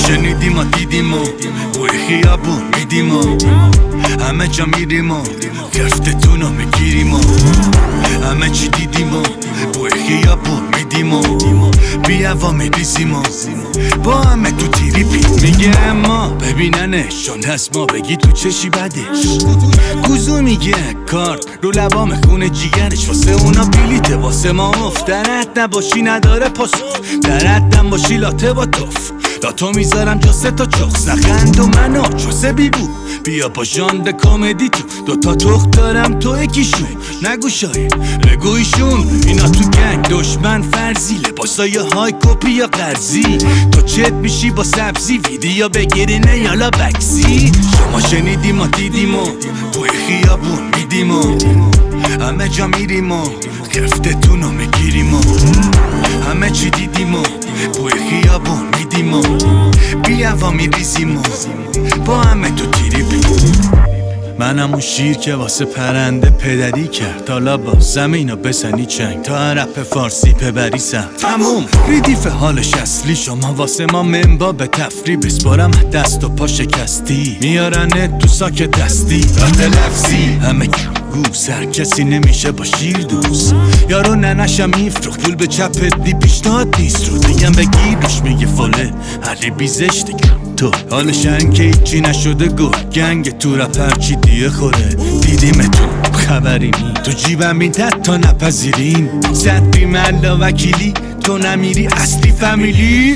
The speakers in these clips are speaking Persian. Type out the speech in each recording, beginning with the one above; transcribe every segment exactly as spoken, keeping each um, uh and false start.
شنیدیم و دیدیم و بوی خیابون میدیم و همه جا میریم و گفتتون رو میگیریم و همه چی دیدیم و بوی خیابون میدیم و بیا و میریزیم و با همه تو تیری پی میگه اما ببیننشون هست ما بگی تو چشی بدش گوزو میگه کارت رو لبام خونه جیگرش واسه اونا بیلیته واسه ما افتنت نباشی نداره پاسخ دردم باشی لاته با توف لاتو میذارم جا سه تا چخ سخند و منو چوسه بیبو بیا با ژانر کامدی تو دوتا تخت دارم تو یکیشون نگو شاید بگویشون اینا تو گنگ دشمن فرضی لباسای های کپی یا قرضی تو چت میشی با سبزی ویدیو بگیرینه یالا بکسی شما شنیدیم و دیدیم و توی خیابون میدیم و همه جا میریم و گفتتون رو میگیریم و همه چی دیدیم و توی خیابون میدیم و بیا و میریزیم و با همه تو تیری بی منم اون شیر که واسه پرنده پدری کرد حالا با زمینو بزنی چنگ تا رپ فارسی پبری سم تموم ریدیف حالش اصلی شما واسه ما منبا به تفری بسپارم دست و پا شکستی میارنت تو ساک دستی رد لفظی همه گو سر کسی نمیشه با شیر دوست یارو ننشم میفروخت پول به چپت دی پیشتاد نیست رو دیگم بگیرش میگه فله علی بیزش دیگم تو حالش انکه ایچی نشده گو گنگ تو رپر چی دیه خوره دیدیمتون خبری نی تو جیبم این تد تا نپذیرین زد بیملا وکیلی تو نمیری اصلی فامیلی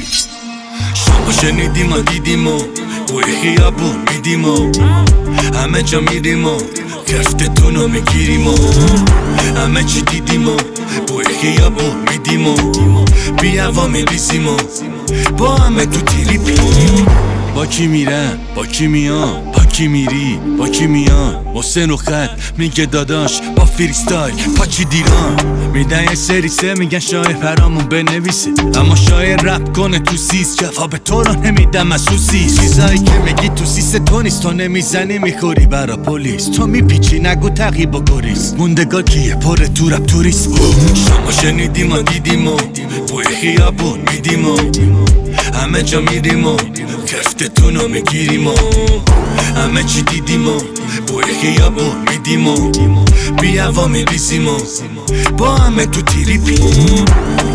شما شنیدیم و دیدیم و توی خیابون میدیم و همه جا میریم و گفتتون رو میگیریم و همه چی دیدیم و توی خیابون میدیم و بیا و میریزیم و با همه تو تیری پی با کی میرم با کی میان با کی میری با کی میان حسین و خط میگه داداش با فریستایل پاچی دیران میدن یه سری سه میگن شاعر پرامون بنویسه اما شاعر رپ کنه تو سیس جواب تو رو نمیدم از تو سیس چیزایی که میگی تو سیس تو نیست تو نمیزنی میخوری برا پلیس تو میپیچی نگو تقیب و گریز موندگار کیه پره تو رپ توریست شما شنیدیم و دیدیم و توی خیابون میدیم و همه جا میریم و گفتتون رو میگیریم و همه چی دیدیم و بوی خیابون میدیم و بیا و میریزیم و با همه تو تیری پی